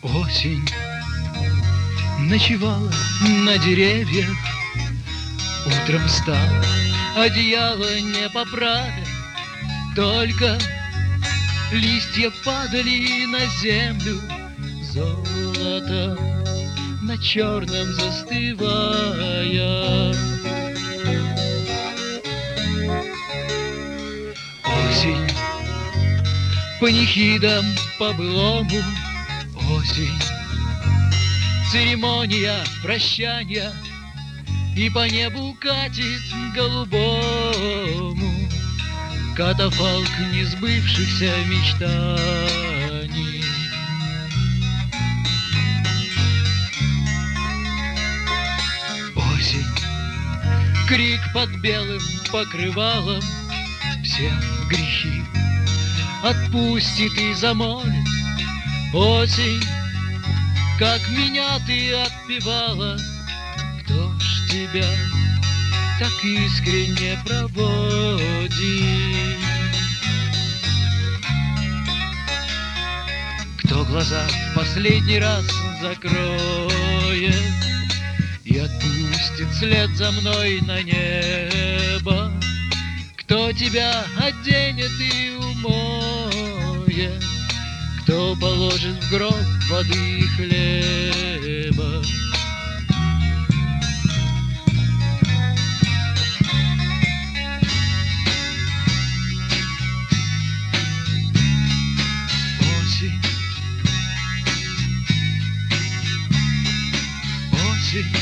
Осень ночевала на деревьях, утром встала, одеяло не поправя, только листья падали на землю, золото на черном застывая. Осень панихидам по-былому, осень церемония прощания, и по небу катит голубому катафалк несбывшихся мечтаний. Осень, крик под белым покрывалом, все грехи отпустит и замолит. Осень, как меня ты отпевала, кто ж тебя так искренне проводит? Кто глаза в последний раз закроет и отпустит вслед за мной на небо? Кто тебя оденет и умоет? Кто положит в гроб воды и хлеба? Осень, осень,